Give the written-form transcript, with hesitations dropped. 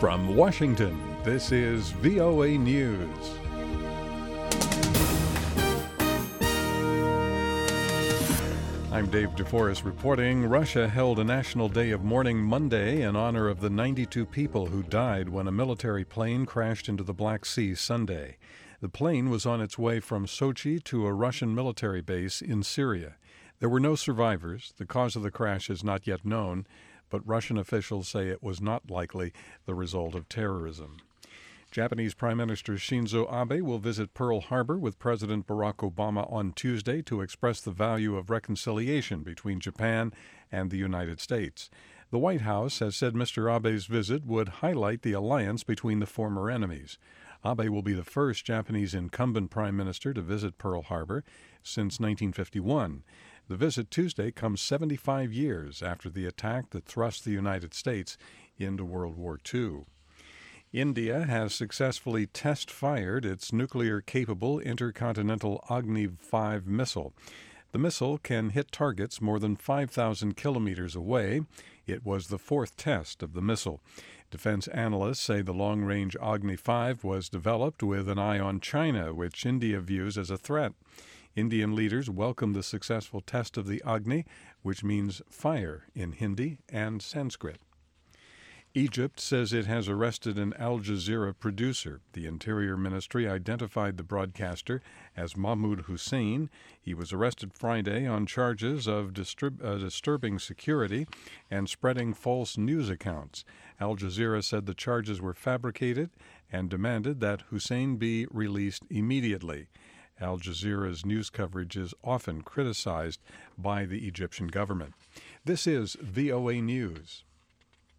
From Washington, this is VOA News. I'm Dave DeForest reporting. Russia held a national day of mourning Monday in honor of the 92 people who died when a military plane crashed into the Black Sea Sunday. The plane was on its way from Sochi to a Russian military base in Syria. There were no survivors. The cause of the crash is not yet known, but Russian officials say it was not likely the result of terrorism. Japanese Prime Minister Shinzo Abe will visit Pearl Harbor with President Barack Obama on Tuesday to express the value of reconciliation between Japan and the United States. The White House has said Mr. Abe's visit would highlight the alliance between the former enemies. Abe will be the first Japanese incumbent prime minister to visit Pearl Harbor since 1951. The visit Tuesday comes 75 years after the attack that thrust the United States into World War II. India has successfully test-fired its nuclear-capable intercontinental Agni-5 missile. The missile can hit targets more than 5,000 kilometers away. It was the fourth test of the missile. Defense analysts say the long-range Agni-5 was developed with an eye on China, which India views as a threat. Indian leaders welcomed the successful test of the Agni, which means fire in Hindi and Sanskrit. Egypt says it has arrested an Al Jazeera producer. The Interior Ministry identified the broadcaster as Mahmoud Hussein. He was arrested Friday on charges of disturbing security and spreading false news accounts. Al Jazeera said the charges were fabricated and demanded that Hussein be released immediately. Al Jazeera's news coverage is often criticized by the Egyptian government. This is VOA News.